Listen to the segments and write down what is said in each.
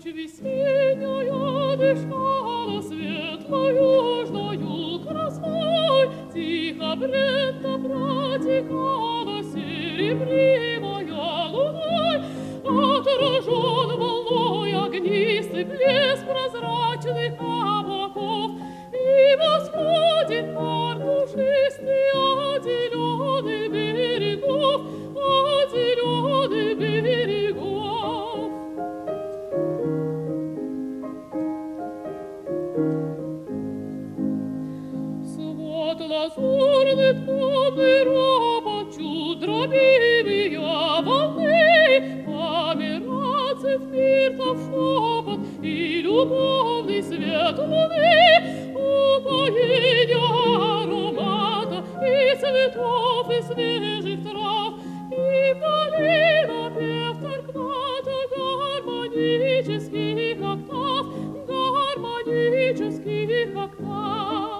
весенняя дышала светло-южною красой, тихо бренно протекала серебривая луной, отражен волной огнистый блеск прозрачных облаков, и восходит пар душистый от зеленых берегов, от зеленых берегов. Свод лазурный, томный ропот, чуд дробивия волны, помираться флиртов шепот и любовный свет луны, упоение аромата и цветов, и свежих трав, и вдали напев торквата гармонических октав, гармонических октав.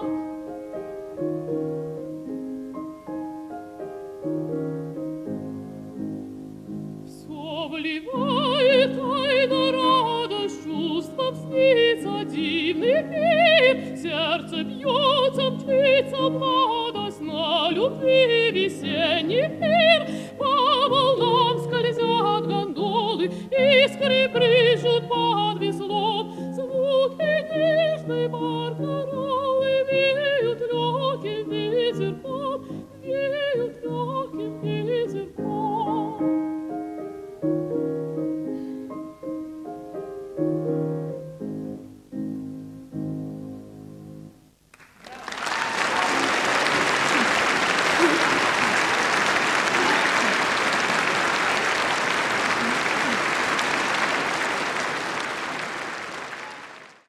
Все вливает тайно радость, чувством снится дивный мир, сердце бьется, мчится младость на любви весенний пир. По волнам скользят гондолы, искры брызжут под веслом, звуки нежной барка